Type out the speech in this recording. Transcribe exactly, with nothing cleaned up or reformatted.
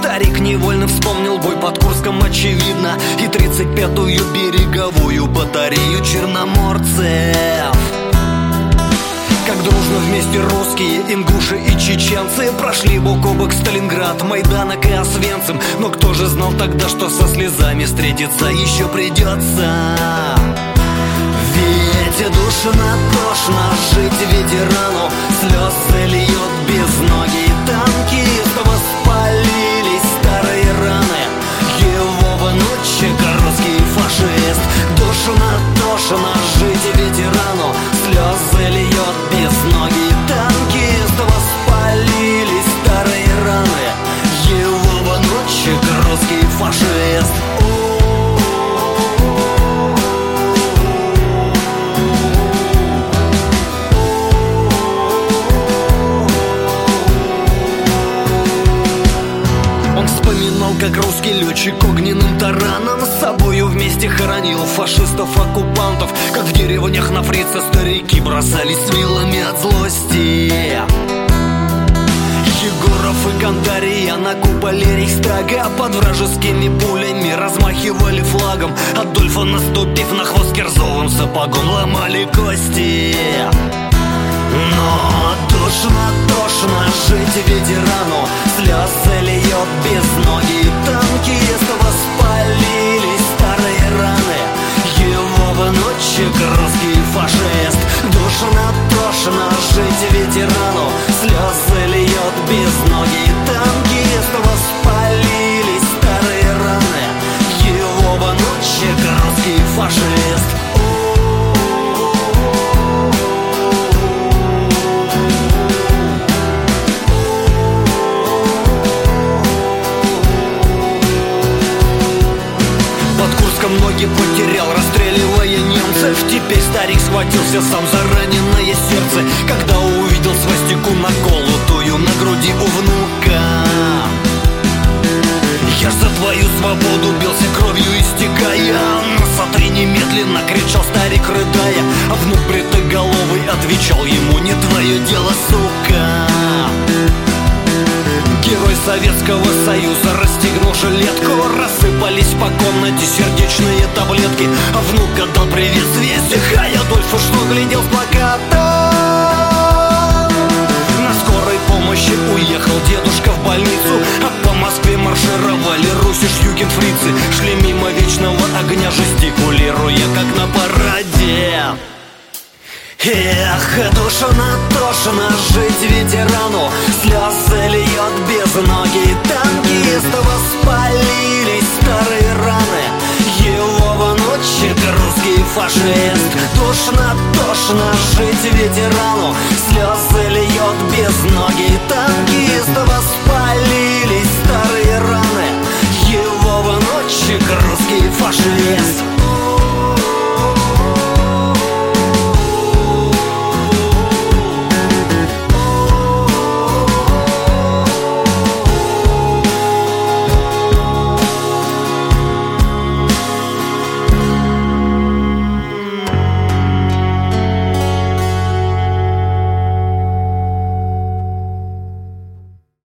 Старик невольно вспомнил бой под Курском, очевидно, и тридцать пятую береговую батарею черноморцев. Как дружно вместе русские, ингуши и чеченцы прошли бок о бок Сталинград, Майданок и Освенцим. Но кто же знал тогда, что со слезами встретиться еще придется? Ведь душно, тошно жить ветерану, слезы льет безногий танкист. Воспалились старые раны, его внучек русский фашист. Душно, тошно жить ветерану, слезы льет безногий танкист. Воспалились старые раны, его внучек русский фашист. Как русский летчик огненным тараном с собою вместе хоронил фашистов-оккупантов. Как в деревнях на фрица старики бросались с вилами от злости. Егоров и Кандария на куполе Рейхстага под вражескими пулями размахивали флагом. Адольфа, наступив на хвост кирзовым сапогом, ломали кости. Но душно, тошно жить ветерану, слезы льет безногий танкист. Воспалились старые раны, его внучек русский фашист. Душно, тошно жить ветерану, слезы льет безногий танкист. Воспалились старые раны, его внучек русский фашист. Ноги потерял, расстреливая немцев. Теперь старик схватился сам за раненое сердце, когда увидел свастику наколотую на груди у внука. Я за твою свободу бился кровью истекая, сотри немедленно, кричал старик, рыдая. А внук бритоголовый отвечал ему: не твое дело, сука. Герой Советского Союза расстегнул жилетку, рассыпались по комнате сердечные таблетки. А внук отдал приветствие: стихай, Адольфа, что глядел в плаката. На скорой помощи уехал дедушка в больницу, а по Москве маршировали русиш югенфрицы. Шли мимо вечного огня, жестикулируя, как на параде. Эх, душно, тошно жить ветерану, слезы льет безногий танкист. Воспалились старые раны, его внучек русский фашист. Душно, тошно жить ветерану, слезы льет безногий